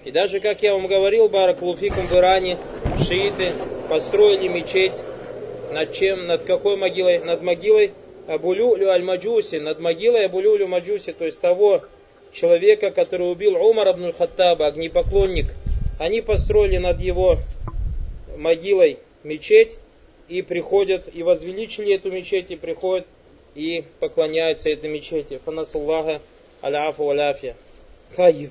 И даже, как я вам говорил, баракалуфикум, в Иране шииты построили мечеть над чем? Над какой могилой? Над могилой Абу-Лю'лю аль-Маджуси, над могилой Абу-Лю'лю Маджуси, то есть того человека, который убил Умар ибн аль-Хаттаба, огнепоклонник. Они построили над его могилой мечеть и приходят, и возвеличили эту мечеть, и приходят, и поклоняются этой мечети. Фанасуллаха аля-афу валяфия. Таиб.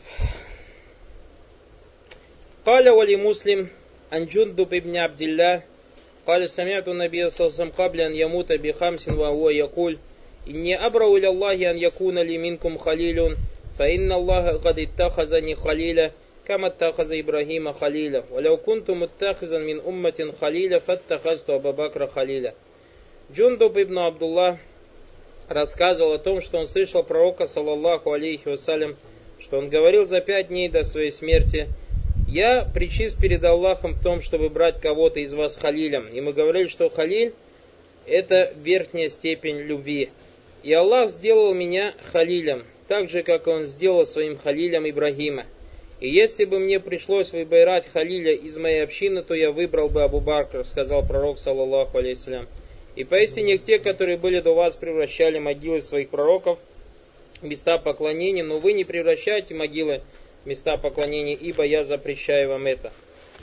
Каля вали муслим ан Джундуб ибн Абдилля قال سمعت النبي صلى الله عليه وسلم قبل أن يموت بخمس وهو يقول إني أبرأ إلى الله أن يكون لي منكم خليل فإن الله قد اتخذني خليلا كما اتخذ إبراهيم خليلا ولو كنت متخذا من أمة خليلا فاتخذت أبا بكر خليلا. Джундуб ибн Абдуллах рассказывал о том, что он слышал пророка, саллаллаху алейхи вассалям, что он говорил за 5 дней до своей смерти: я причист перед Аллахом в том, чтобы брать кого-то из вас халилем. И мы говорили, что халиль — это верхняя степень любви. И Аллах сделал меня халилем, так же, как Он сделал своим халилем Ибрагима. И если бы мне пришлось выбирать халиля из моей общины, то я выбрал бы Абу Бакра, сказал пророк, саллаллаху алейхиссалям. И поистине те, которые были до вас, превращали могилы своих пророков в места поклонения, но вы не превращайте могилы места поклонения, ибо я запрещаю вам это.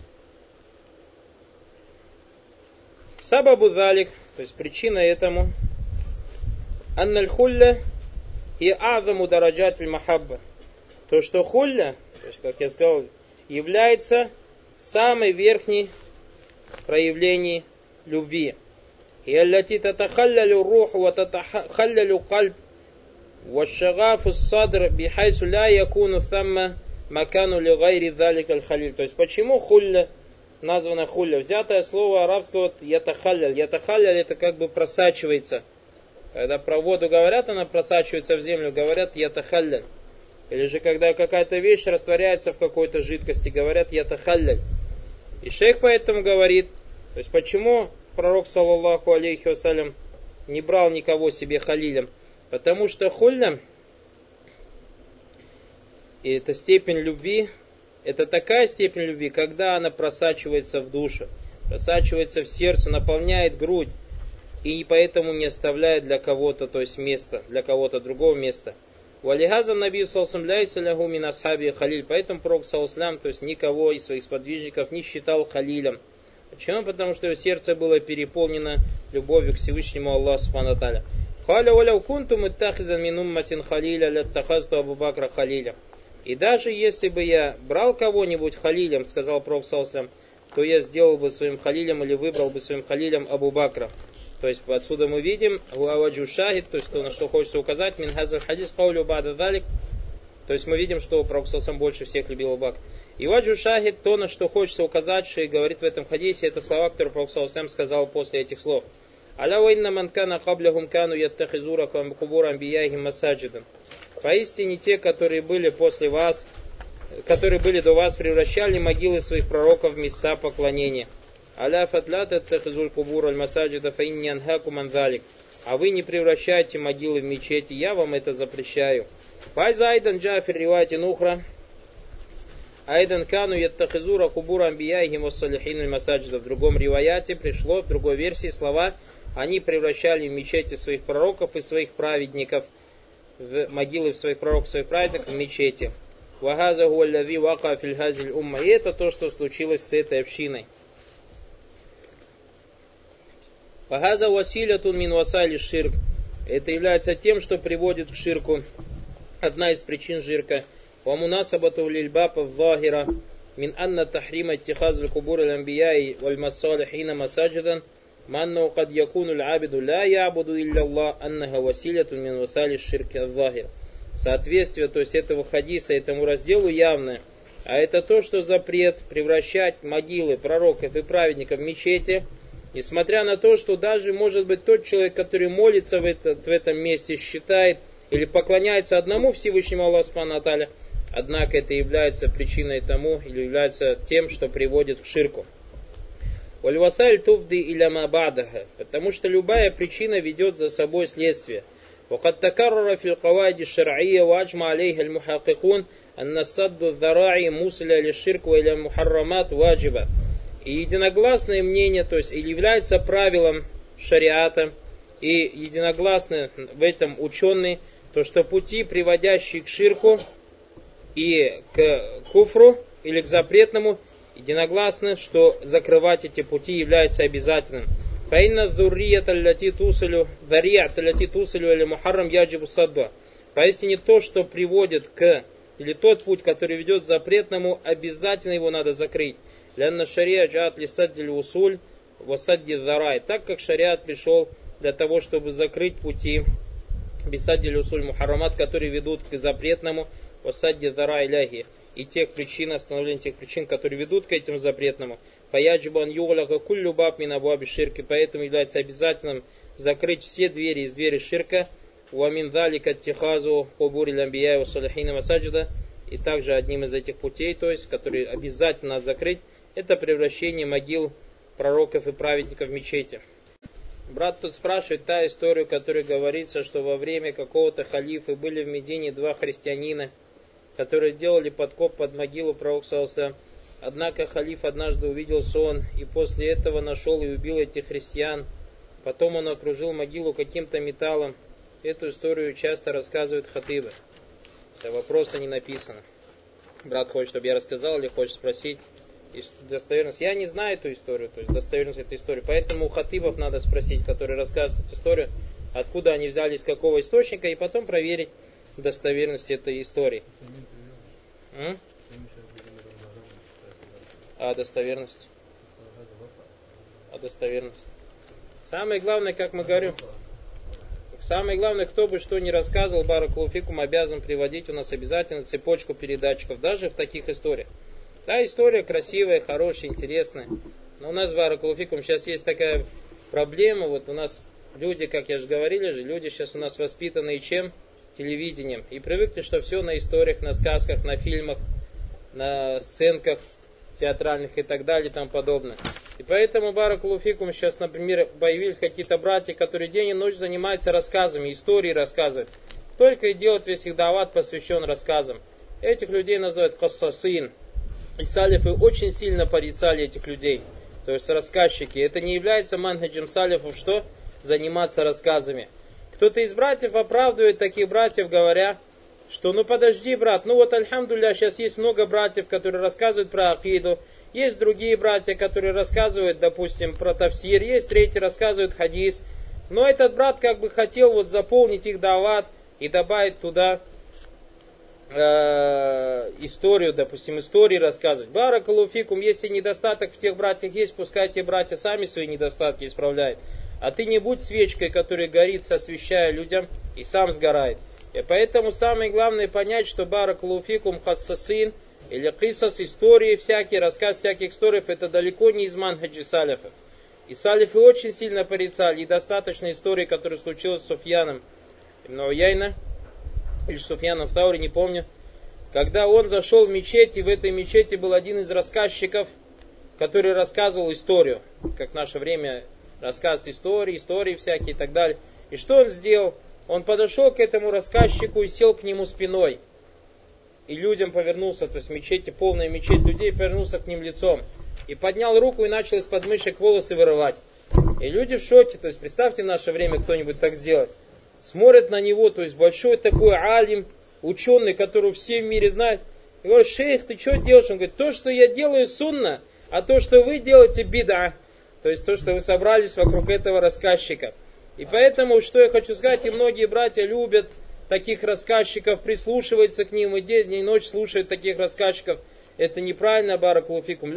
Сабабу залик, то есть причина этому, анналь хулля и азаму дараджат аль-махабба. То, что хулля, то есть, как я сказал, является самой верхней проявлением любви. И аллати татахаллалю руху ва татахаллалю кальб ва шагафу садр бихайсу ля якуну тамма макану ли гайри залик аль-халиль. То есть, почему хулля названа хулля? Взятое слово арабского ятахалляль. Ятахалляль — это как бы просачивается. Когда про воду говорят, она просачивается в землю, говорят ятахалляль. Или же когда какая-то вещь растворяется в какой-то жидкости, говорят ятахалляль. И шейх поэтому говорит, то есть почему пророк, саллаллаху алейхи вассалям, не брал никого себе халилем? Потому что хулля, и эта степень любви, это такая степень любви, когда она просачивается в душу, просачивается в сердце, наполняет грудь, и поэтому не оставляет для кого-то, то есть места, для кого-то другого места. Валихаза наби салсам ляйса лягу мин асхаби халиль. Поэтому пророк саллям, то есть никого из своих сподвижников не считал халилем. Почему? Потому что его сердце было переполнено любовью к Всевышнему Аллаху субхану ва тааля. Халя валяу кунтум иттахизан мин умматин халиля латтахазту Абу Бакра халиля. И даже если бы я брал кого-нибудь халилем, сказал пророк саллям, то я сделал бы своим халилем или выбрал бы своим халилем Абу Бакра. То есть отсюда мы видим гуаваджу шахид, то есть то, на что хочется указать, мин хазар хадис каулю бада далик. То есть мы видим, что пророк саллям больше всех любил Абу Бакра. И ваджу шахид, то, на что хочется указать, что и говорит в этом хадисе, это слова, которые пророк саллям сказал после этих слов. Аля вайна манкана каблягум кану яттахизура кубур амбияхим масаджидан. Поистине те, которые были после вас, которые были до вас, превращали могилы своих пророков в места поклонения. Аля фатлят аттахизуль кубур аль-масаджида фаинни анхаку мандалик. А вы не превращайте могилы в мечети, я вам это запрещаю. Файза айдан джафир ривайти нухра. Айдан кану яттахизура кубур амбияхим вассалихин аль-масаджида. В другом риваяте пришло, в другой версии слова: они превращали в мечети своих пророков и своих праведников, в могилы своих пророков, своих праведников в мечети. Вахаза гуаллади вака фильхазиль умма. И это то, что случилось с этой общиной. Вахаза василятун мин васали ширк. Это является тем, что приводит к ширку. Одна из причин ширка. Вамунасабату лильбапа вахира мин анна тахрима иттихазу кубур аль-амбияи валь-массалихина масаджидан. Манну кад якуну аль-абиду ла ябуду илля Аллах аннага василятун мин васали ширки ал-вахир. Соответствие, то есть этого хадиса, этому разделу явное. А это то, что запрет превращать могилы пророков и праведников в мечети, несмотря на то, что даже, может быть, тот человек, который молится в этом месте, считает или поклоняется одному Всевышнему Аллаху субхану ва тааля, однако это является причиной тому, или является тем, что приводит к ширку. Вальвасаль туфды иляма бадаха, потому что любая причина ведет за собой следствие. وقد تكرر في القواعد الشرعية وأجمع عليها المحققون анна садду зараи мусля или ширку или мухаррамат ваджиба. И единогласное мнение, то есть или является правилом шариата, и единогласно в этом ученые, то что пути, приводящие к ширку и к куфру или к запретному, единогласно, что закрывать эти пути является обязательным. Поистине то, что приводит к, или тот путь, который ведет к запретному, обязательно его надо закрыть. Так как шариат пришел для того, чтобы закрыть пути бисаддиль усуль мухаррамат, которые ведут к запретному, васадди дара иляхи, и тех причин, остановления тех причин, которые ведут к этим запретному. Паяджибан югаляка куллю баб мин абуаби ширки, поэтому является обязательным закрыть все двери из двери ширка. Уамин далика тихазу кубури лямбия салихина масаджида, и также одним из этих путей, то есть, который обязательно надо закрыть, это превращение могил пророков и праведников в мечети. Брат тут спрашивает та историю, в которой говорится, что во время какого-то халифа были в Медине два христианина, которые делали подкоп под могилу пророка. Однако халиф однажды увидел сон, и после этого нашел и убил этих христиан. Потом он окружил могилу каким-то металлом. Эту историю часто рассказывают хатибы. Вопроса не написано. Брат хочет, чтобы я рассказал, или хочет спросить достоверность. Я не знаю эту историю, то есть достоверность этой истории. Поэтому у хатибов надо спросить, которые рассказывают эту историю, откуда они взяли, из какого источника, и потом проверить достоверность этой истории. А достоверность? Самое главное, как мы говорим, самое главное, кто бы что ни рассказывал, баракаллаху фикум, обязан приводить у нас обязательно цепочку передатчиков, даже в таких историях. Да, история красивая, хорошая, интересная. Но у нас, баракаллаху фикум, сейчас есть такая проблема. Вот у нас люди, как я же говорили же, люди сейчас у нас воспитанные чем? Телевидением. И привыкли, что все на историях, на сказках, на фильмах, на сценках театральных и так далее и тому подобное. И поэтому, баракаллаху фикум, сейчас, например, появились какие-то братья, которые день и ночь занимаются рассказами, истории рассказывают. Только и делают весь их дават посвящен рассказам. Этих людей называют кассасин. И салифы очень сильно порицали этих людей. То есть рассказчики. Это не является манхаджем салифов, что? Заниматься рассказами. Кто-то из братьев оправдывает таких братьев, говоря, что ну подожди, брат, ну вот альхамдулилля, сейчас есть много братьев, которые рассказывают про акиду. Есть другие братья, которые рассказывают, допустим, про тафсир. Есть третий, рассказывают хадис. Но этот брат как бы хотел вот заполнить их дават и добавить туда историю, допустим, истории рассказывать. Баракаллаху фикум, если недостаток в тех братьях есть, пускай те братья сами свои недостатки исправляют. А ты не будь свечкой, которая горит, освещая людям, и сам сгорает. И поэтому самое главное понять, что баракаллаху фикум хассасин, или кисас, истории всякие, рассказ всяких историев, это далеко не из манхаджи салифов. И салифы очень сильно порицали, и достаточно истории, которая случилась с Суфьяном ибн Уяйна, или Суфьяном Таури, не помню, когда он зашел в мечеть, и в этой мечети был один из рассказчиков, который рассказывал историю, как в наше время рассказывают истории всякие и так далее. И что он сделал? Он подошел к этому рассказчику и сел к нему спиной. И людям повернулся, то есть мечети, полная мечеть людей, повернулся к ним лицом. И поднял руку и начал из подмышек волосы вырывать. И люди в шоке, то есть представьте в наше время кто-нибудь так сделает. Смотрят на него, то есть большой такой алим, ученый, которого все в мире знают. И говорят: шейх, ты что делаешь? Он говорит: то, что я делаю, сунна, а то, что вы делаете, бида. То есть то, что вы собрались вокруг этого рассказчика. И поэтому, что я хочу сказать, и многие братья любят таких рассказчиков, прислушиваются к ним, и день и ночь слушают таких рассказчиков. Это неправильно, баракаллаху фикум.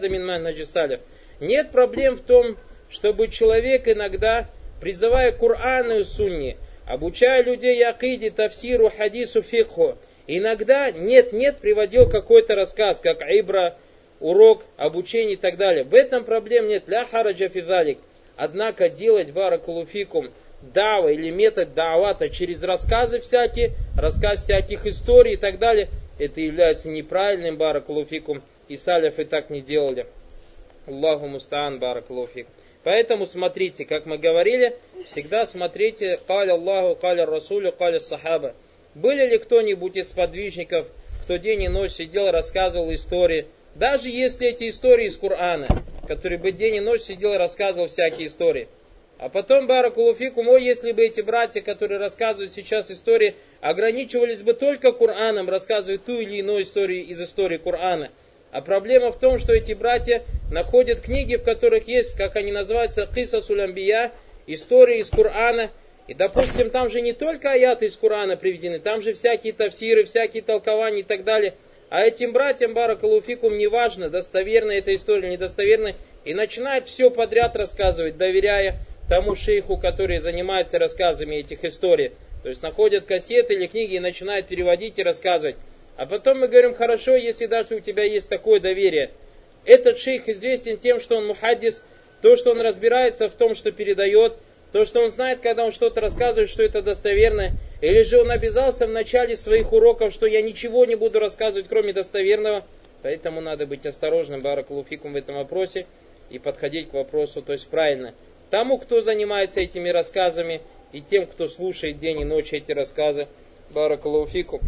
Нет проблем в том, чтобы человек иногда, призывая Коран и Сунни, обучая людей акиде, тафсиру, хадису, фикху, иногда нет приводил какой-то рассказ, как ибра, урок, обучение и так далее. В этом проблем нет. Ля хараджа фидалик. Однако делать, баракаллаху фикум, дава или метод давата через рассказы всякие, рассказ всяких историй и так далее, это является неправильным, баракаллаху фикум, и салифы так не делали. Аллаху мустаан, баракаллаху фикум. Поэтому смотрите, как мы говорили, всегда смотрите, каля Аллаху, каля Расулю, каля Сахаба. Были ли кто-нибудь из подвижников, кто день и ночь сидел, рассказывал истории, даже если эти истории из Корана, который бы день и ночь сидел и рассказывал всякие истории. А потом, баракаллаху фикум, если бы эти братья, которые рассказывают сейчас истории, ограничивались бы только Кораном, рассказывая ту или иную историю из истории Корана. А проблема в том, что эти братья находят книги, в которых есть, как они называются, кисасуль амбия, истории из Корана. И, допустим, там же не только аяты из Корана приведены, там же всякие тафсиры, всякие толкования и так далее. А этим братьям, баракаллаху фикум, неважно, достоверна эта история или недостоверна, и начинают все подряд рассказывать, доверяя тому шейху, который занимается рассказами этих историй. То есть находят кассеты или книги и начинают переводить и рассказывать. А потом мы говорим, хорошо, если даже у тебя есть такое доверие. Этот шейх известен тем, что он мухаддис, то, что он разбирается в том, что передает, то, что он знает, когда он что-то рассказывает, что это достоверно. Или же он обязался в начале своих уроков, что я ничего не буду рассказывать, кроме достоверного. Поэтому надо быть осторожным, баракаллаху фикум, в этом вопросе и подходить к вопросу, то есть правильно. Тому, кто занимается этими рассказами, и тем, кто слушает день и ночь эти рассказы, баракаллаху фикум.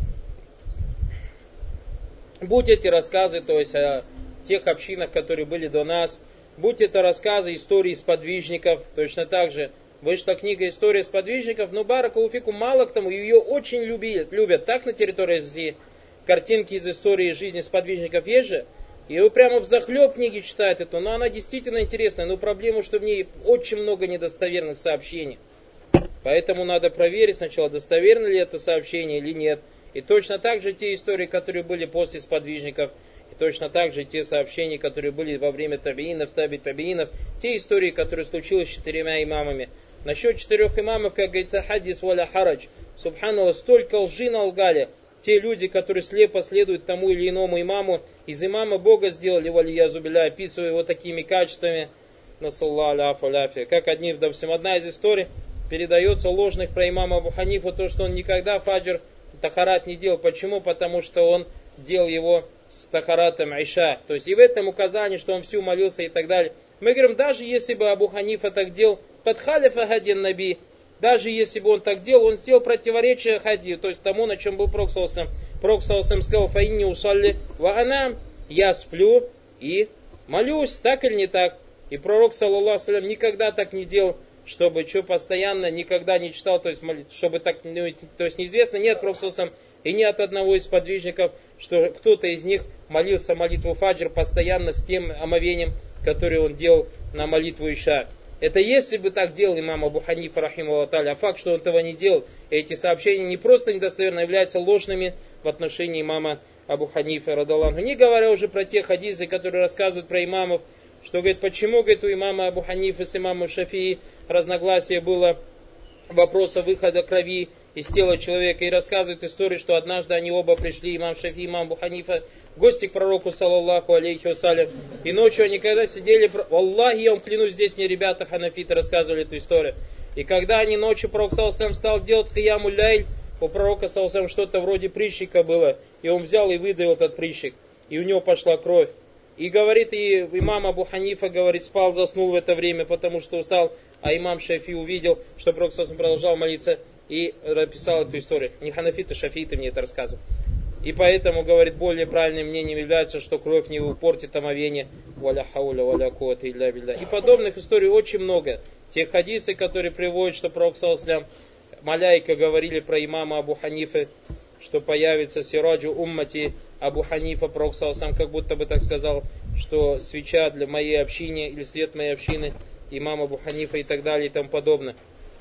Будь эти рассказы, то есть о тех общинах, которые были до нас, будь это рассказы истории сподвижников, точно так же вышла книга «История сподвижников», но баракаллаху фикум, мало к тому, ее очень любят, так на территории России, картинки из истории жизни сподвижников есть же, и вы прямо взахлеб книги читают эту, но она действительно интересная, но проблема, что в ней очень много недостоверных сообщений. Поэтому надо проверить сначала, достоверно ли это сообщение или нет. И точно так же те истории, которые были после сподвижников, и точно так же те сообщения, которые были во время табиинов, таби-табиинов, те истории, которые случились с 4 имамами. Насчет 4 имамов, как говорится, хадис валя харадж, субханаллах, столько лжи налгали. Те люди, которые слепо следуют тому или иному имаму, из имама Бога сделали, валиязу билля, описывая его такими качествами, насаллаху аляфи. Как допустим, одна из историй передается ложных про имама Абу Ханифу, то, что он никогда фаджр, тахарат не делал. Почему? Потому что он делал его с тахаратом иша. То есть и в этом указании, что он всю молился и так далее. Мы говорим, даже если бы Абу Ханифа так делал, подхалифа хадин наби, даже если бы он так делал, он сделал противоречие хади, то есть тому, на чем был Пророк саллаллаху алейхи ва саллям. Пророк саллаллаху алейхи ва саллям сказал, фаинни усалли ва анам, я сплю и молюсь, так или не так? И Пророк саллаллаху алейхи ва саллям никогда так не делал, чтобы постоянно никогда не читал, то есть чтобы так, то есть неизвестно, нет Пророк саллаллаху алейхи ва саллям и ни от одного из подвижников, что кто-то из них молился молитву фаджр постоянно с тем омовением, которое он делал на молитву иша. Это если бы так делал имам Абу Ханифа, рахимахуллаху тааля, а факт, что он этого не делал, эти сообщения не просто недостоверны, а являются ложными в отношении имама Абу Ханифа, радаллаху. Не говоря уже про те хадисы, которые рассказывают про имамов, что, говорит, почему, говорит, у имама Абу Ханифа с имамом Шафии разногласие было вопроса выхода крови из тела человека, и рассказывает историю, что однажды они оба пришли, имам Шафии, имам Абу Ханифа, в гости к пророку, саллаллаху алейхи вассалям, и ночью они когда сидели, Аллахи, я вам клянусь, здесь мне ребята ханафиты рассказывали эту историю, и когда они ночью, пророк, саллаллаху алейхи вассалям, стал делать кияму ляйль, у пророка, саллаллаху алейхи вассалям, что-то вроде прыщика было, и он взял и выдавил этот прыщик, и у него пошла кровь. И говорит, и имам Абу Ханифа, говорит, спал, заснул в это время, потому что устал, а имам Шафи увидел, что пророк саллаллаху алейхи вассалям продолжал молиться, и написал эту историю. Не ханафиты, шафиты мне это рассказывают. И поэтому, говорит, более правильным мнением является, что кровь не портит омовение. Валя хауля, валя куата илля билля. И подобных историй очень много. Те хадисы, которые приводят, что пророк саллаллаху алейхи ва саллям, маляйка говорили про имама Абу Ханифы, что появится сираджу уммати Абу Ханифа, пророк саллаллаху алейхи ва саллям, как будто бы так сказал, что свеча для моей общины, или свет моей общины, имам Абу Ханифа и так далее и тому подобное.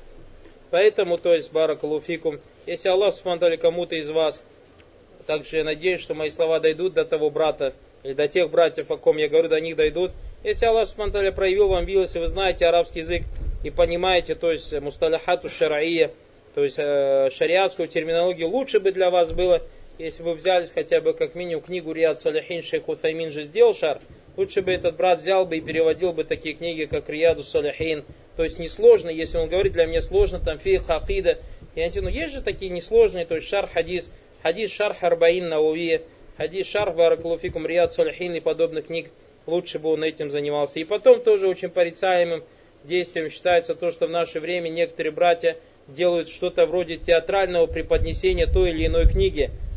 Поэтому, то есть, баракаллаху фикум, если Аллах субхану ва тааля кому-то из вас, также я надеюсь, что мои слова дойдут до того брата, или до тех братьев, о ком я говорю, до них дойдут. Если Аллах субхану ва тааля проявил вам милость, и вы знаете арабский язык, и понимаете, то есть, мусталахату шараия, то есть, шариатскую терминологию, лучше бы для вас было, если бы взялись хотя бы, как минимум, книгу Риад Салихин, шейх Утаймин же сделал шар, лучше бы этот брат взял бы и переводил бы такие книги, как Рияду Салихин. То есть несложно, если он говорит, для меня сложно, там фикх, акида. Ну есть же такие несложные, то есть шар хадис, хадис шар харбаин науия, хадис шар баракаллаху фикум Рияд Салихин и подобных книг, лучше бы он этим занимался. И потом тоже очень порицаемым действием считается то, что в наше время некоторые братья делают что-то вроде театрального преподнесения той или иной книги.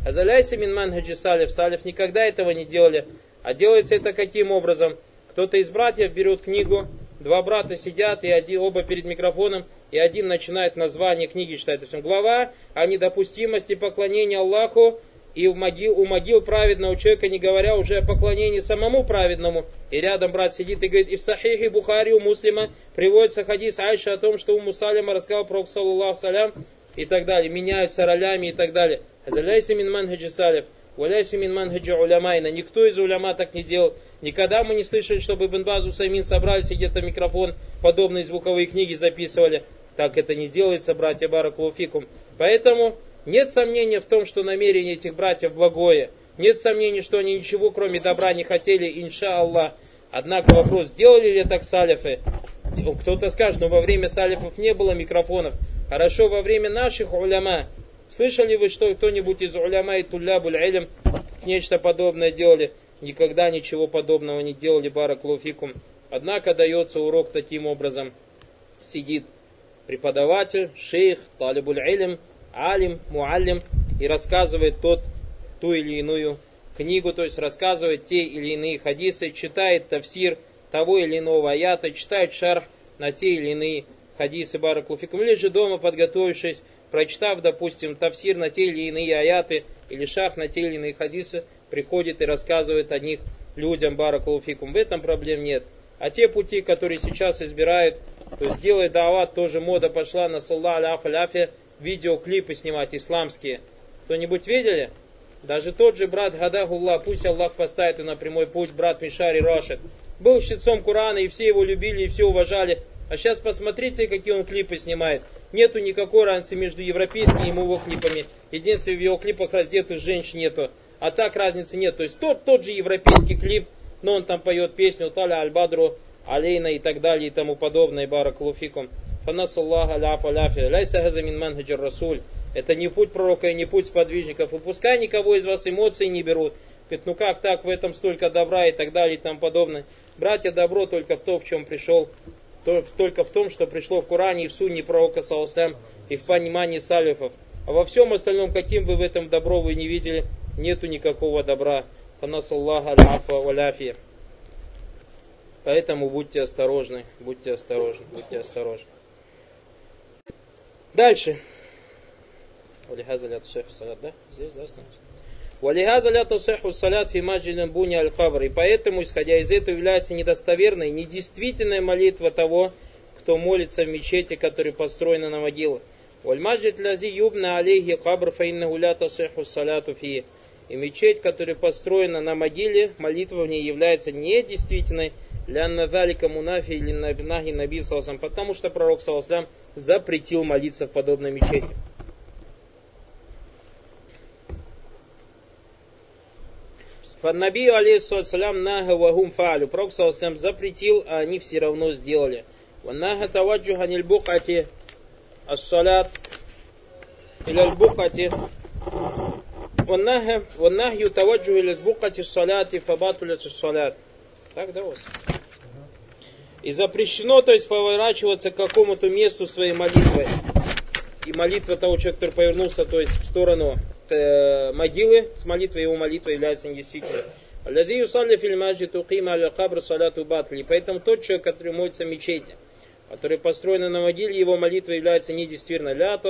Азаляйся мин манхаджи салиф. Салиф никогда этого не делали. А делается это каким образом? Кто-то из братьев берет книгу, два брата сидят, и оба перед микрофоном, и один начинает название книги читать. То есть глава о недопустимости поклонения Аллаху, и у могил праведного человека, не говоря уже о поклонении самому праведному. И рядом брат сидит и говорит, и в Сахихе Бухари у Муслима приводится хадис Айша о том, что Умму Салима рассказал про саллаллаху салям, и так далее. Меняются ролями и так далее. Азаляйся мин манхаджи салиф. Валяйся мин манхаджи улямайна. Никто из уляма так не делал. Никогда мы не слышали, чтобы Ибн Баз, Усаймин собрались и где-то микрофон, подобные звуковые книги записывали. Так это не делается, братья, баракаллаху фикум. Поэтому нет сомнения в том, что намерение этих братьев благое. Нет сомнений, что они ничего кроме добра не хотели, инша Аллах. Однако вопрос, делали ли так салифы? Кто-то скажет, но во время салифов не было микрофонов. Хорошо, во время наших уляма. Слышали вы, что кто-нибудь из уляма и туллябуль илм нечто подобное делали? Никогда ничего подобного не делали, баракаллаху фикум. Однако дается урок таким образом. Сидит преподаватель, шейх, талибуль илм, алим, муаллим, и рассказывает ту или иную книгу, то есть рассказывает те или иные хадисы, читает тафсир того или иного аята, читает шарх на те или иные хадисы, баракаллаху фикум, или же дома, подготовившись, прочитав, допустим, тафсир на те или иные аяты, или шарх на те или иные хадисы, приходит и рассказывает о них людям, баракаллаху фикум. В этом проблем нет. А те пути, которые сейчас избирают, то есть делает дават, тоже мода пошла на саллаху аляфе, видеоклипы снимать исламские. Кто-нибудь видели? Даже тот же брат Гадахуллах, пусть Аллах поставит его на прямой путь, брат Мишари Рашид, был чтецом Корана, и все его любили, и все уважали. А сейчас посмотрите, какие он клипы снимает. Нету никакой разницы между европейскими и его клипами. Единственное, в его клипах раздетых женщин нету. А так разницы нет. То есть тот же европейский клип, но он там поет песню Таля Аль-Бадру, Алейна и так далее и тому подобное. Баракаллаху фикум. Фанасаллаху аляфа аляфия. Лайса газа мин манхаджир расуль. Это не путь пророка и не путь сподвижников. И пускай никого из вас эмоции не берут. Говорит, ну как так, в этом столько добра и так далее и тому подобное. Братья, добро только в том, в чем пришел. Только в том, что пришло в Коране и в сунне пророка саллаллаху и в понимании салифов. А во всем остальном, каким вы в этом добро вы не видели, нету никакого добра. Фанасаллаху аляфа валяфия. Поэтому будьте осторожны, будьте осторожны, будьте осторожны. Дальше. Валихаза ля тасиху салят, да? Здесь, да, остановимся. Валихаза ля тасиху салят фи маджидин буни аль-кабр. И поэтому, исходя из этого, является недостоверной, недействительная молитва того, кто молится в мечети, которая построена на могилах. Валь-маджид лази юбна алейхи кабр фаиннаху ля тасиху саляту фи. И мечеть, которая построена на могиле, молитва в ней является недействительной, лянна залика мунафи или набинахи наби саллаллаху, потому что пророк саллаллаху запретил молиться в подобной мечети. Фаннаби алейхиссалям нага вагум фаалю. Пророк саллаллаху запретил, а они все равно сделали. Ваннага таваджуха нильбукати ас-салят или аль-букати. Ваннахью таваджуху или сбукати ас-саляти фабатулят ас-салят. Так, да, у вас? И запрещено, то есть поворачиваться к какому-то месту своей молитвой. И молитва того человека, который повернулся, то есть в сторону могилы, с молитвой, его молитва является недействительной. И поэтому тот человек, который молится в мечети, который построен на могиле, его молитва является недействительной.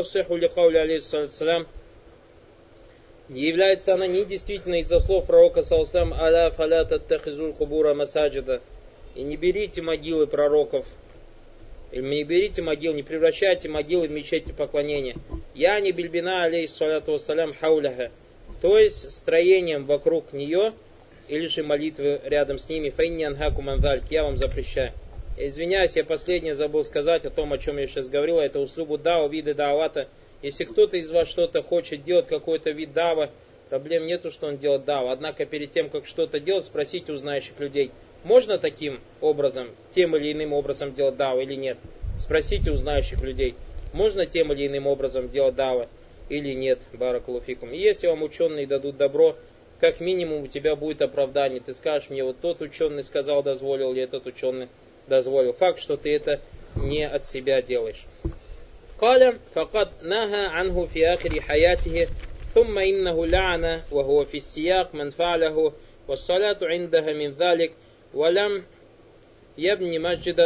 Не является она недействительной из-за слов пророка саллаллаху аля фаля таттахизуль кубура масаджида. И не берите могилы пророков, или не берите могил, не превращайте могилы в мечети поклонения. Я не бильбина алейхиссалату вассалям хауляха, то есть строением вокруг нее, или же молитвы рядом с ними. Фаинни анхаку мандальк, я вам запрещаю. Я извиняюсь, я последнее забыл сказать о том, о чем я сейчас говорил, это услугу дау, виды даавата. Если кто-то из вас что-то хочет делать, какой-то вид дава, проблем нету, что он делает дава. Однако перед тем, как что-то делать, спросите у знающих людей, можно таким образом, тем или иным образом делать дава или нет. Спросите у знающих людей, можно тем или иным образом делать дава или нет. Баракаллаху фикум. И если вам ученые дадут добро, как минимум у тебя будет оправдание. Ты скажешь мне, вот тот ученый сказал, дозволил, или этот ученый дозволил. Факт, что ты это не от себя делаешь. قال فقد نهى عنه في آخر حياته ثم إنه لعن وهو في السياق من فعله والصلاة عندها من ذلك ولم يبني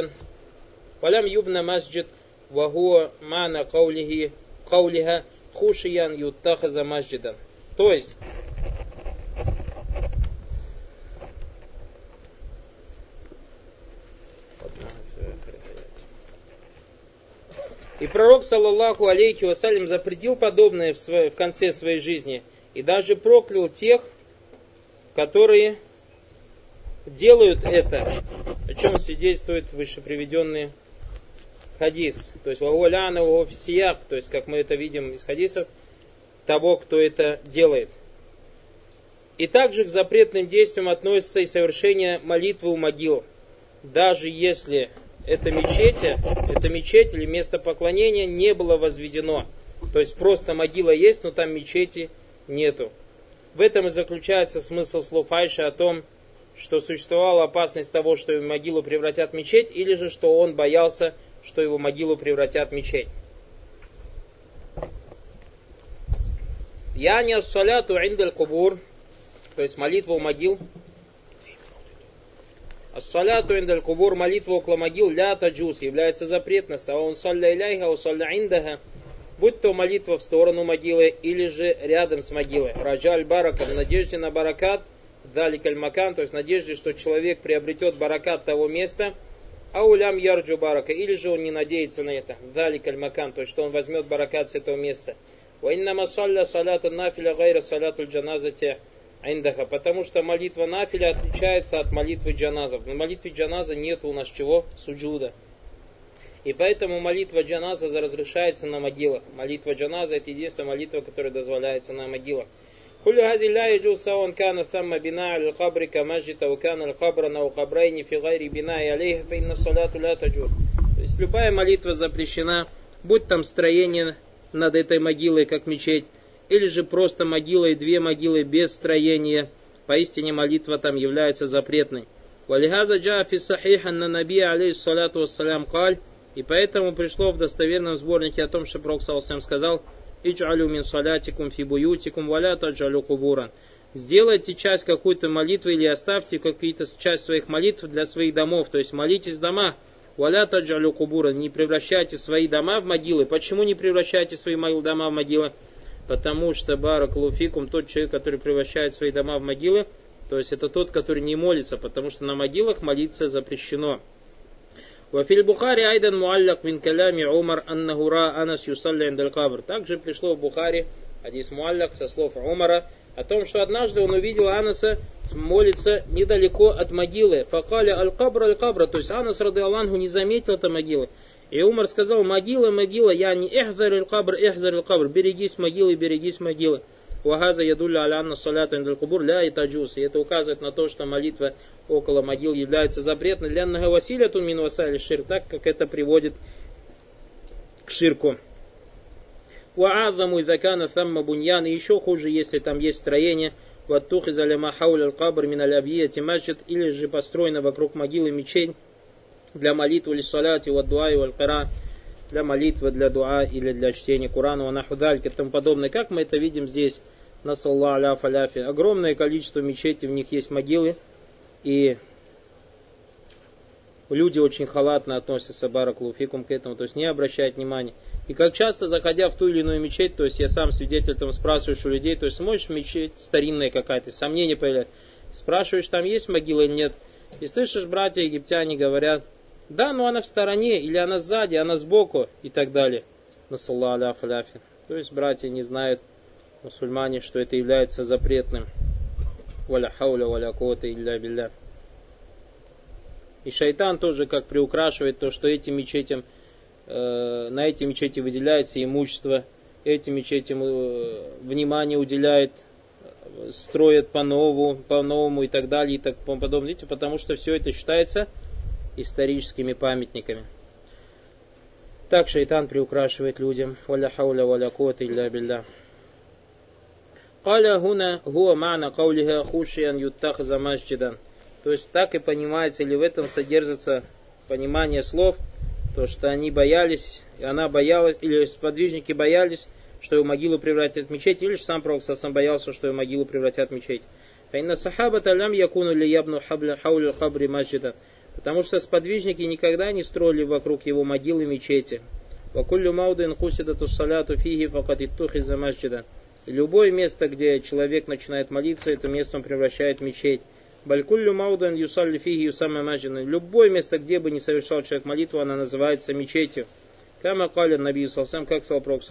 مسجد وهو معنى قولها خشيا يتخذ مسجدا. То есть и пророк, саллаллаху алейхи вассалям, запретил подобное в конце своей жизни и даже проклял тех, которые делают это, о чем свидетельствует выше приведенный хадис. То есть вагуаляна вагуфисияк, то есть как мы это видим из хадисов, того, кто это делает. И также к запретным действиям относится и совершение молитвы у могил. Даже если это мечеть или место поклонения не было возведено. То есть просто могила есть, но там мечети нету. В этом и заключается смысл слов Айши о том, что существовала опасность того, что его могилу превратят в мечеть, или же что он боялся, что его могилу превратят в мечеть. Яни ас-саляту индаль кубур, то есть молитва у могил. Ас-саляту индаль кубур, молитва около могил, ля таджус, является запретной. Саун салля иляйха, у салля индаха, будь то молитва в сторону могилы, или же рядом с могилой. Раджаль барака, в надежде на баракат, даликаль макан, то есть в надежде, что человек приобретет баракат того места, аулям ярджу барака, или же он не надеется на это, даликаль макан, то есть что он возьмет баракат с этого места. Ваиннама салля салята нафиля гайра салятуль джаназати индаха, потому что молитва нафиля отличается от молитвы джаназов. На молитве джаназа нет у нас чего? Суджуда. И поэтому молитва джаназа разрешается на могилах. Молитва джаназа — это единственная молитва, которая дозволяется на могилах. То есть любая молитва запрещена, будь там строение над этой могилой, как мечеть, или же просто могила и две могилы без строения. Поистине молитва там является запретной. И поэтому пришло в достоверном сборнике о том, что Пророк ﷺ сказал: «Идж'алю мин салятикум фи буютикум валя тадж'алю кубуран». Сделайте часть какой-то молитвы или оставьте какую-то часть своих молитв для своих домов. То есть молитесь в дома. Валя тадж'алю кубуран. Не превращайте свои дома в могилы. Почему не превращайте свои дома в могилы? Потому что баракалуфикум, тот человек, который превращает свои дома в могилы, то есть это тот, который не молится, потому что на могилах молиться запрещено. Вафиль Бухари айдан муаллак мин калями Умар аннаху ра анас юсалли индаль кабр. Также пришло в Бухари хадис муаллак со слов Умара о том, что однажды он увидел Анаса молиться недалеко от могилы. Факаля аль-кабра, то есть Анас радиаллаху не заметил этой могилы. И Умар сказал: могила, я не эхзар аль-кабр, берегись могилы. Вагаза ядулля аля анна салята индаль кубур ля и таджус. И это указывает на то, что молитва около могил является запретной. Ляннага василятун мин васали ширк, так как это приводит к ширку. Ва'адзаму изакана самма буньян, и еще хуже, если там есть строение. Ваттухи заляма хауля аль-кабр мин аль-абьяти масджид, или же построено вокруг могилы мечеть для молитвы или саляти, ваддуа и валь-кара, для молитвы, для дуа или для чтения Корана, ванахудальки и тому подобное. Как мы это видим здесь, на салла аля фаляфи. Огромное количество мечетей, в них есть могилы, и люди очень халатно относятся, баракалуфикум, к этому, то есть не обращают внимания. И как часто, заходя в ту или иную мечеть, то есть я сам свидетель, там спрашиваешь у людей, то есть смотришь, мечеть старинная какая-то, сомнения появляются, спрашиваешь, там есть могила или нет, и слышишь, братья египтяне говорят: да, но она в стороне, или она сзади, она сбоку, и так далее. Насалла аля фаляфи. То есть братья не знают, мусульмане, что это является запретным. Валя хауля валя куата илля билля. И шайтан тоже как приукрашивает то, что этим мечетям, на эти мечети выделяется имущество, этим мечетям внимание уделяет, строят по-новому и так далее, и так подобное. Видите, потому что все это считается историческими памятниками. Так шайтан приукрашивает людям. Валя хауля валя куата илля билля. Каля хуна хуа ма'на каулиха хушиян юттахза масджидан. То есть так и понимается, или в этом содержится понимание слов, то что они боялись, и она боялась, или сподвижники боялись, что его могилу превратят в мечеть, или же сам пророк сам боялся, что его могилу превратят в мечеть. Потому что сподвижники никогда не строили вокруг его могилы мечети. И любое место, где человек начинает молиться, это место он превращает в мечеть. Любое место, где бы не совершал человек молитву, она называется мечетью. Как сказал пророк,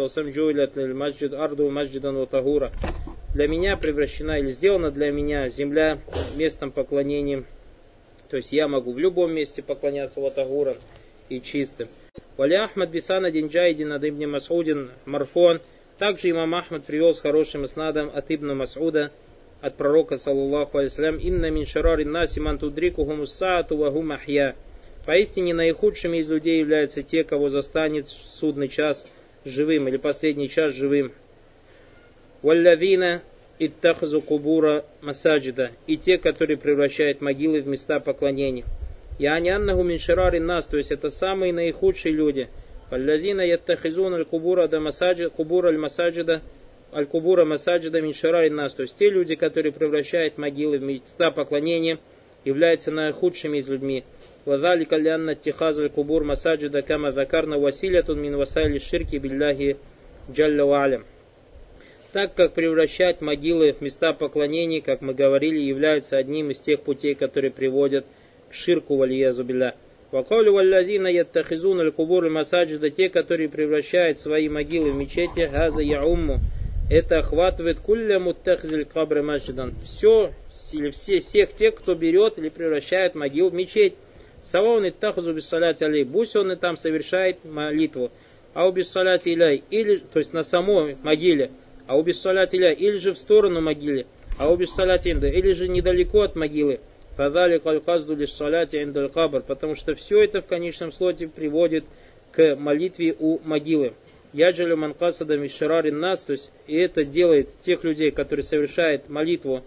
для меня превращена или сделана для меня земля местом поклонения. То есть я могу в любом месте поклоняться ватагурам и чистым. Валя Ахмад бисана динджайдин ад ибн Мас'удин марфон. Также имам Ахмад привел с хорошим иснадом от ибн Мас'уда, от пророка, саллаллаху алейхи, инна мин шарарин наси ман тудрикухум уссаату ва хум ахья. Поистине наихудшими из людей являются те, кого застанет судный час живым или последний час живым. Валлавина иттахазу кубура масаджида, и те, которые превращают могилы в места поклонения. Яани аннаху мин шарарин нас, то есть это самые наихудшие люди. Валлазина яттахизун аль-кубура да масаджида, кубура аль-масаджида, аль-кубура масаджида мин шарарин нас, то есть те люди, которые превращают могилы в места поклонения, являются наихудшими из людьми. Вадалика лянна тихаз аль-кубур масаджида кама закарна василятун мин васайли ширки билляхи джалля ва алям. Так как превращать могилы в места поклонений, как мы говорили, является одним из тех путей, которые приводят к ширку валиязу билля. Вакалю валлазина яттахизун аль-кубур масаджида, те, которые превращают свои могилы в мечети, газа яумму, это охватывает кулля муттахзиль кабры масджидан, все или всех тех, кто берет или превращает могилу в мечеть. Саваун иттахазу биссаляти алей, пусть он и там совершает молитву, а у биссаляти иляй, или, то есть на самой могиле, а у биссаляти иляй, или же в сторону могилы, а у биссаляти инда, или же недалеко от могилы. Фадалик аль-казду лиссаляти индаль кабр, потому что все это в конечном слоте приводит к молитве у могилы. Яджалю манкасада мишарарин нас, то есть и это делает тех людей, которые совершают молитву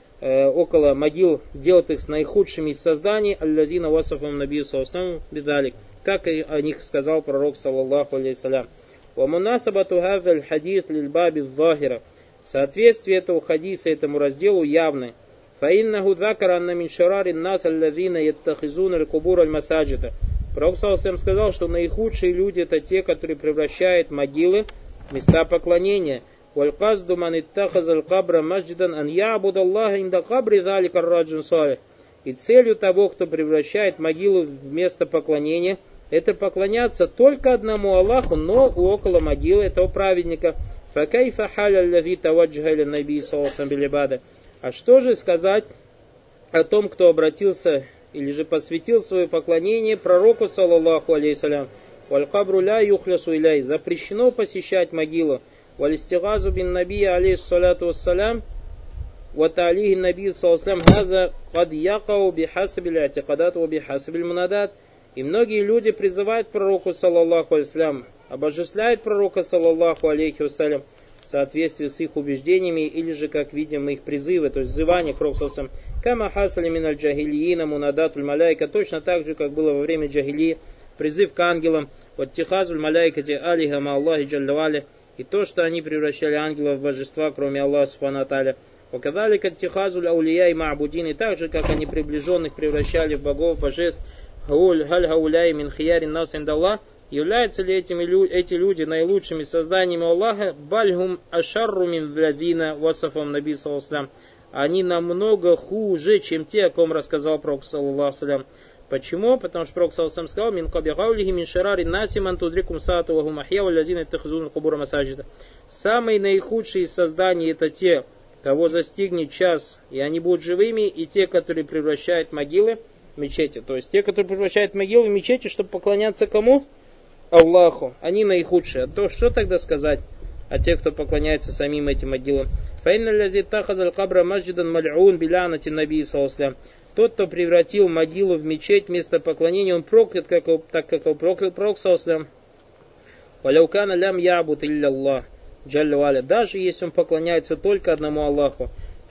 около могил, делает их с наихудшими из созданий, аллазина васафам набию саллаллаху бидалик, как о них сказал пророк, саллаллаху алейхиссалям. Ва мунасабату хазаль хадис лиль баби захира. Соответствие этого хадиса этому разделу явно. Фаиннаху закара анна мин шарарин нас аллазина яттахизун аль-кубур аль-масаджида. Пророк саллаллаху сказал, что наихудшие люди это те, которые превращают могилы в места поклонения. Валь-казду ман иттахаз аль-кабра масджидан ан яабуд Аллаха инда кабри залика раджун салих. И целью того, кто превращает могилу в место поклонения, это поклоняться только одному Аллаху, но около могилы этого праведника. Факайфа халя аллази таваджха иля наби саллаллаху билибада. А что же сказать о том, кто обратился или же посвятил свое поклонение пророку, саллаллаху алейхиссалям? Валь-кабру ля юхлясу иляй. Запрещено посещать могилу. Валистигазу бин набия алейхиссалату вассалям. Ваталихи наби саллаллаху газа кад якау бихасабиль атикадат ва бихасабиль мунадат. И многие люди призывают пророку, саллаллаху алейхиссалям, обожествляют пророка, саллаллаху алейхи вассалям, в соответствии с их убеждениями, или же, как видим, их призывы, то есть взывание к пророку, саллаллаху алейхи вассалям, кама хасали миналь джахилиина мунадатуль маляйка, точно так же, как было во время джахилии, призыв к ангелам, вот тихазуль маляйкати алиха ма Аллахи джаллавали, и то, что они превращали ангелов в божества, кроме Аллаха субхану тааля. Вакадалика тихазуль аулия и ма'будин, и так же, как они приближенных превращали в богов, божеств. Являются ли эти люди наилучшими созданиями Аллаха? Бальгум ашарру мин владина васафам наби саллаллаху. Они намного хуже, чем те, о ком рассказал пророк, саллаллаху алейхи. Почему? Потому что пророк, саллаллаху алейхи, сказал: мин кабихаулихи мин шарари наси ман тудрикум саату ва хум ахья валлазина тахзун кубура масаджида. Самые наихудшие создания это те, кого застигнет час, и они будут живыми, и те, которые превращают могилы в мечети. То есть те, которые превращают могилы в мечети, чтобы поклоняться кому? Аллаху. Они наихудшие. А то что тогда сказать о тех, кто поклоняется самим этим могилам? Тот, кто превратил могилу в мечеть, место поклонения, он проклят, так как он проклят пророк саллаллаху алейхи. Даже если он поклоняется только одному Аллаху.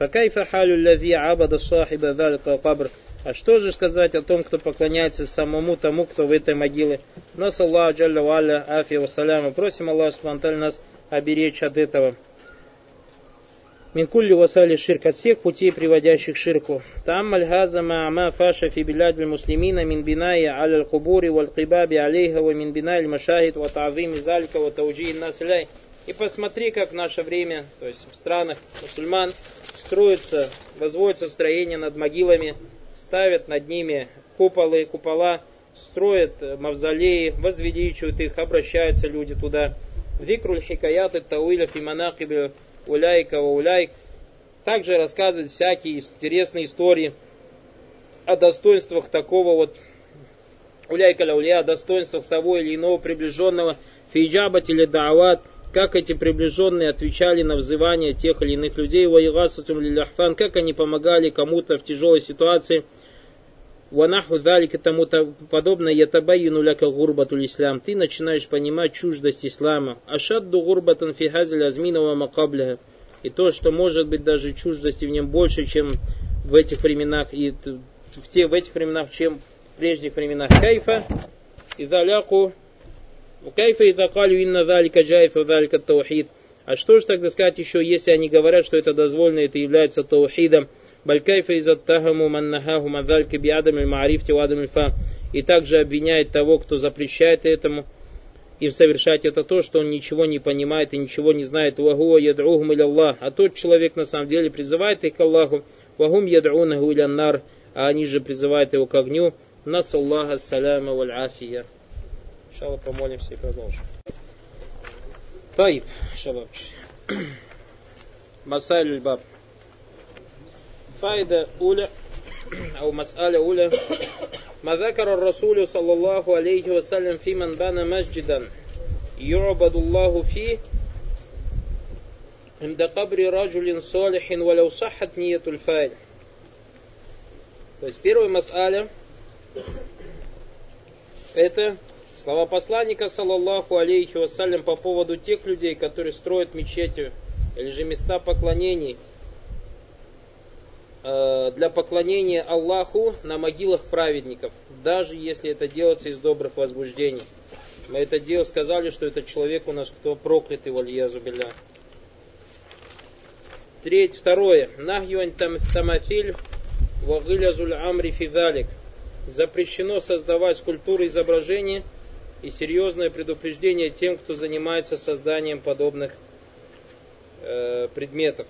А что же сказать о том, кто поклоняется самому тому, кто в этой могиле? Нас Аллаху джалля ва аля афия ва саляма. Просим Аллаха субхану ва тааля нас оберечь от этого. Минкулли васали ширк, от всех путей, приводящих к ширку. Там альгаза ма'ама фаша фи билядь муслимина мин бинаи аля кубури валь кибаби алейха ва мин бинаи машахид ва та'зими залика ва тауджи насляй. И посмотри, как в наше время, то есть в странах мусульман, строятся, возводятся строения над могилами, ставят над ними купола, строят мавзолеи, возвеличивают их, обращаются люди туда. Викруль хикаят тауиля фи манакиби уляйка ва уляйк. Также рассказывают всякие интересные истории о достоинствах такого вот уляйка ля уля, о достоинствах того или иного приближенного, фиджабат или даават, как эти приближенные отвечали на взывания тех или иных людей, как они помогали кому-то в тяжелой ситуации, ванаху далик и тому подобное, ятабайину ляка гурбатуль ислам. Ты начинаешь понимать чуждость ислама. Ашадду гурбатан фихазиль азминова макабляха. И то, что может быть даже чуждости в нем больше, чем в этих временах, и в этих временах, чем в прежних временах. Кайфа и заляку. Кайфа и закалю инна залика джайфа залика таухид. А что же тогда сказать еще, если они говорят, что это дозволено, это является таухидом? Балькайфа из аттахаму маннахаху мазалька биадам аль-маарифти вадам аль-фа. И также обвиняет того, кто запрещает этому, им совершать это то, что он ничего не понимает и ничего не знает. Вагуа яд'ухум иля Аллах. А тот человек на самом деле призывает их к Аллаху. Вагум яд'унаху иля нар. А они же призывают его к огню. Насаллаха саляма валь афия. Иншаллах, помолимся и продолжим. Таиб, шабаб. Масайль баб. Файда уля, ау мас'аля уля. ما ذكر الرسول صلى الله عليه وسلم في من بنى مسجدا يعبد الله فيه عند قبر رجل صالح ولو صحت نية الفاعل. То есть первая мас'аля это слова посланника саллаллаху алейхи вассалям по поводу тех людей, которые строят мечети или же места поклонений для поклонения Аллаху на могилах праведников, даже если это делается из добрых возбуждений. Мы это дело сказали, что этот человек у нас кто проклятый, вальязу билля. Второе. Нахьюань тамафиль вагилязуль амри фидалик. Запрещено создавать скульптуры изображения и серьезное предупреждение тем, кто занимается созданием подобных предметов.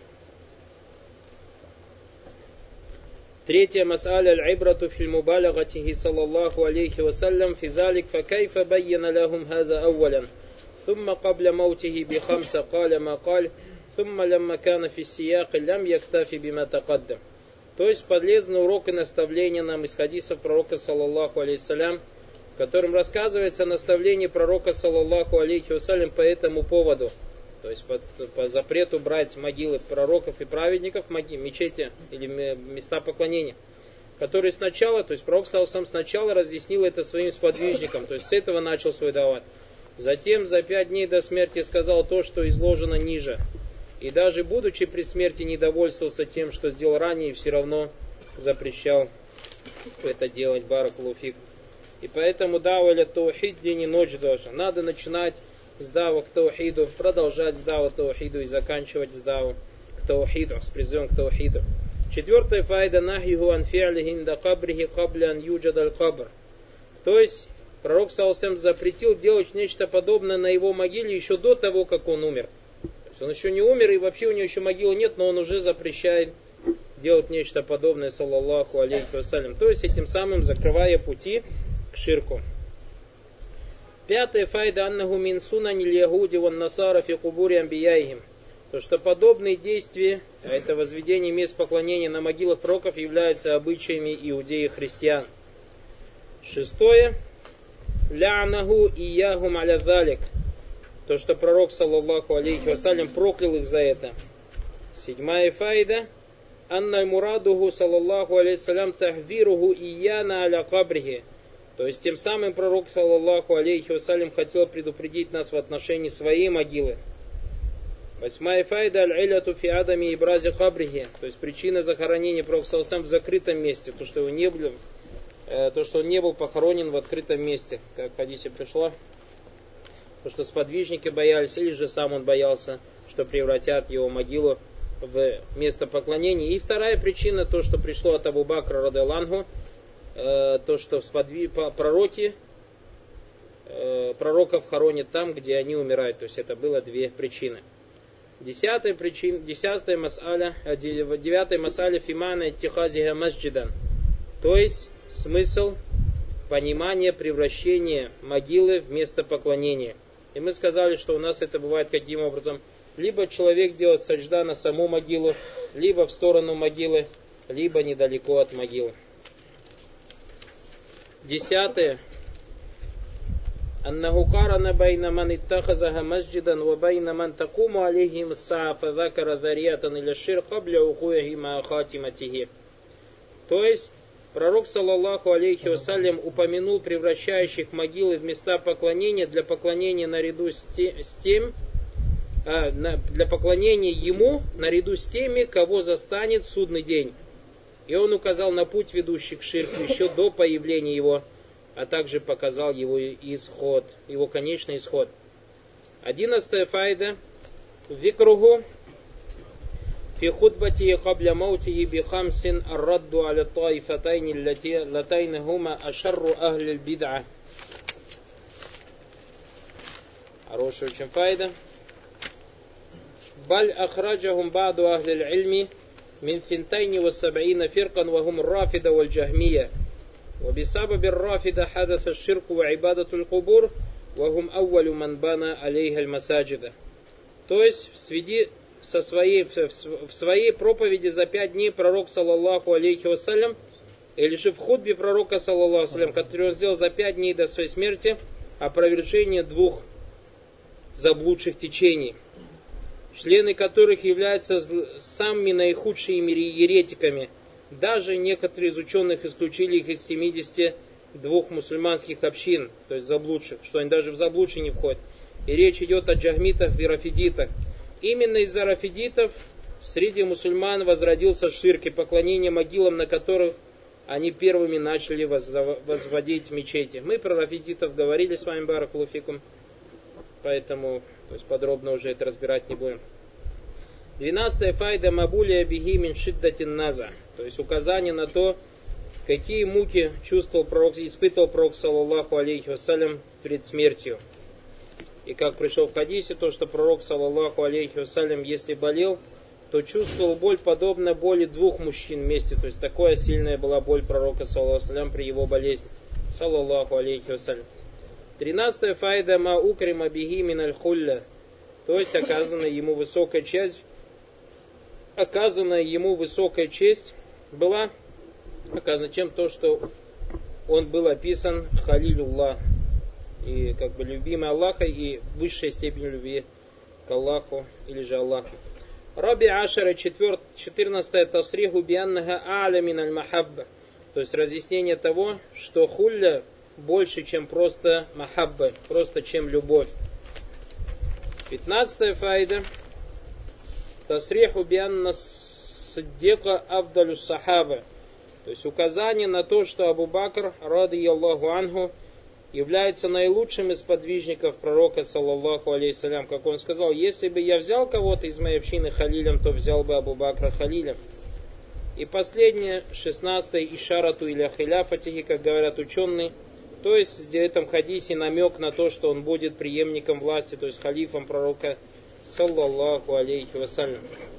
Третья мас'аля аль-ибрату фил мубалагатихи саллаллаху алейхи вассалям фи залик факайфа байяна лахум хаза ауалян thumma qabla маутихи би хамса каля ма каль thumma лямма кана фи сияқи лям яктафи бима тақаддам. То есть полезный урок и наставление нам из хадисов пророка саллаллаху алейхи вассалям, в котором рассказывается наставление пророка саллаллаху алейхи вассалям по этому поводу. То есть по запрету брать могилы пророков и праведников, мечети или места поклонения, которые сначала, то есть пророк сам сначала разъяснил это своим сподвижникам, то есть с этого начал свой дават. Затем за 5 дней до смерти сказал то, что изложено ниже. И даже будучи при смерти не довольствовался тем, что сделал ранее, и все равно запрещал это делать, баракулуфик. И поэтому дава ля таухид день и ночь даже. Надо начинать с дава к таухиду, продолжать с дава к таухиду и заканчивать с дава к таухиду, с призывом к таухиду. Четвертая файда нахиху ан фи'лихи инда кабрихи кабля ан юджад аль кабр. То есть пророк саллаллаху запретил делать нечто подобное на его могиле еще до того, как он умер. То есть он еще не умер и вообще у него еще могилы нет, но он уже запрещает делать нечто подобное, саллаллаху алейхи вассалям. То есть этим самым закрывая пути к ширку. Пятая файда аннаху мин сунанил ягуди ван насара фи кубури амбияихим. То, что подобные действия, а это возведение мест поклонения на могилах пророков, являются обычаями иудеев и христиан. Шестое. Ля'наху иягум аля залик. То, что пророк, саллаллаху алейхи вассалям, проклял их за это. Седьмая файда. Анна мурадуху, саллаллаху алейхи вассалям, тахвируху ияна аля кабрихи. То есть тем самым пророк, саллаллаху алейхи вассалям, хотел предупредить нас в отношении своей могилы. Восьмая файда аль-иляту фи адами и брази кабрихи. То есть причина захоронения пророка, саллаллаху алейхи вассалям, в закрытом месте. То, что он не был похоронен в открытом месте. Как в хадисе пришло. потому что сподвижники боялись, или же сам он боялся, что превратят его могилу в место поклонения. И вторая причина, то, что пришло от Абу Бакра радиаллаху, то, что пророков хоронят там, где они умирают. То есть это было две причины. Девятая масаля фимана иттихазиха масджидан. То есть смысл понимания превращения могилы в место поклонения. И мы сказали, что у нас это бывает каким образом? Либо человек делает саджда на саму могилу, либо в сторону могилы, либо недалеко от могилы. 10. أنه قارن بين من اتخذها مسجدا وبين من تقوم عليهم الساعة فذكر ذريعة إلى الشرك قبل وقوعه مع خاتمته. То есть пророк, саллаллаху алейхи вассалям, упомянул превращающих могилы в места поклонения для поклонения наряду для поклонения ему наряду с теми, кого застанет судный день. И он указал на путь, ведущий к ширку, еще до появления его, а также показал его исход, его конечный исход. 11 файда. Викругу фи хутбати кабля маутихи бихамсин аррадду аля таифатайни латайни хума ашарру ахли бид'a. Хорошая очень файда. Баль ахраджахум ба'ду ахли илми من 72 فرقا وهم الرافدة والجهمية وبسبب الرافدة حدث الشرك وعبادة القبور وهم أول من بنى عليها المساجد. То есть в своей проповеди за 5 дней пророк, саллаллаху алейхи вассалям, или же в хутбе пророка, саллаллаху алейхи вассалям, который он сделал за 5 дней до своей смерти, опровержение 2 заблудших течений, члены которых являются самыми наихудшими еретиками. Даже некоторые из ученых исключили их из 72 мусульманских общин, то есть заблудших, что они даже в заблудшие не входят. И речь идет о джахмитах и рафидитах. Именно из-за рафидитов среди мусульман возродился ширк и поклонение могилам, на которых они первыми начали возводить мечети. Мы про рафидитов говорили с вами, баракаллаху фикум, поэтому подробно уже это разбирать не будем. 12 файда мабулия бихи мин шиддатин наза. То есть указание на то, какие муки испытывал пророк, саллаллаху алейхи вассалям, перед смертью. И как пришел в хадисе, то, что пророк, саллаллаху алейхи вассалям, если болел, то чувствовал боль, подобно боли 2 мужчин вместе. То есть такая сильная была боль пророка, саллаллаху алейхи вассалям, при его болезни. Саллаллаху алейхи вассалям. 13 файда ма укрима бихи мин аль-хулля. То есть оказанная ему высокая честь была оказана чем то, что он был описан халилюллах, и как бы любимый Аллаха, и высшая степень любви к Аллаху или же Аллаху. Раби Ашара 14 тасриху бианнага а'ля мин аль-махабба. То есть разъяснение того, что хулля больше, чем просто махабба, просто чем любовь. 15 файда. Тасриху бианна сиддика авдалю сахаба. То есть указание на то, что Абу Бакр, радийаллаху анху, является наилучшим из подвижников пророка, саллаллаху алейхи салям. Как он сказал, если бы я взял кого-то из моей общины халилем, то взял бы Абу Бакра халилем. И последнее, 16 ишарату или хиляфатихи, как говорят ученые. То есть в этом хадисе намек на то, что он будет преемником власти, то есть халифом пророка, саллаллаху алейхи вассалям.